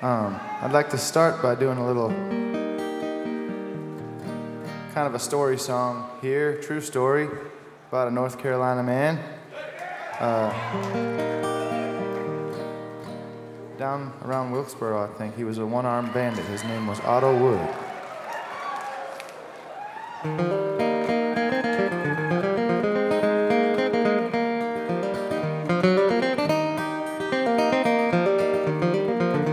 I'd like to start by doing a little kind of a story song here, true story, about a North Carolina man. Down around Wilkesboro, I think. He was a one-armed bandit. His name was Otto Wood.